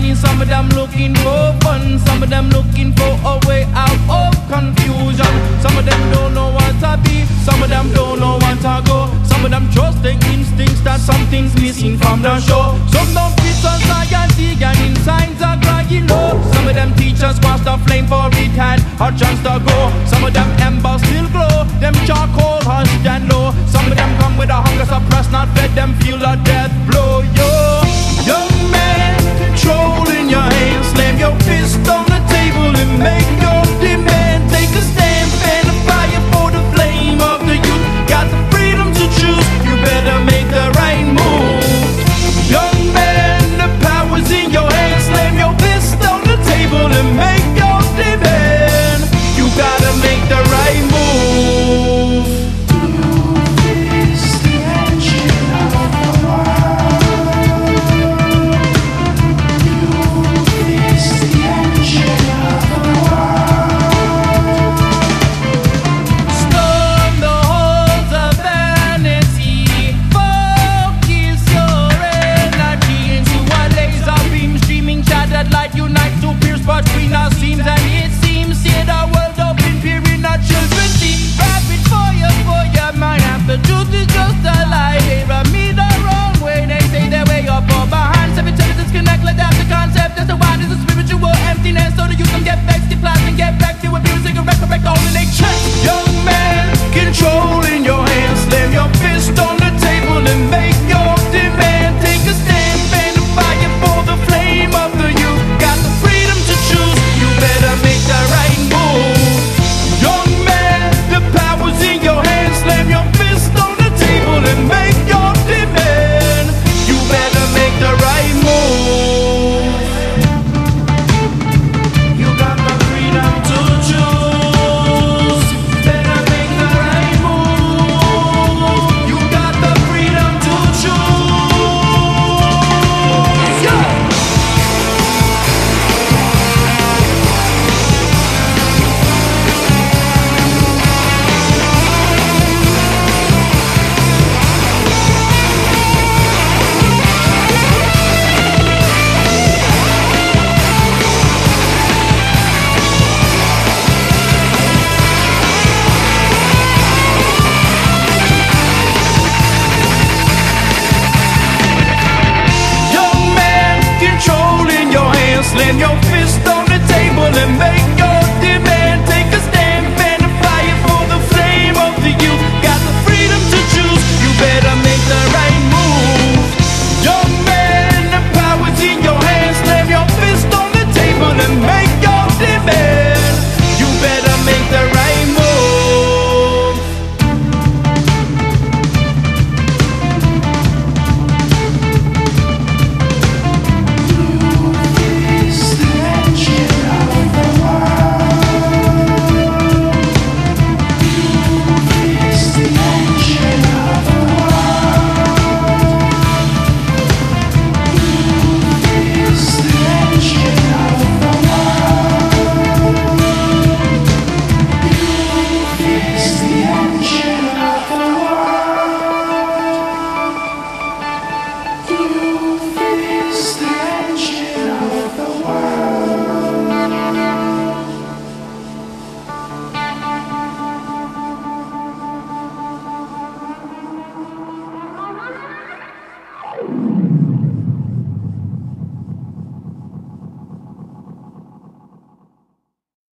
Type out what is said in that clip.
journey. Some of them looking for fun, some of them looking for a way out of confusion. Some of them don't know what to be, some of them don't know what to go. Some of them trust their instincts that something's missing from the show. Some don't fit society and insides are crying low. Some of them teachers watch the flame for it had a chance to go. Some of them embers still glow, them charcoal hush and low. Some of them come with a hunger suppressed, not fed, them feel a death blow.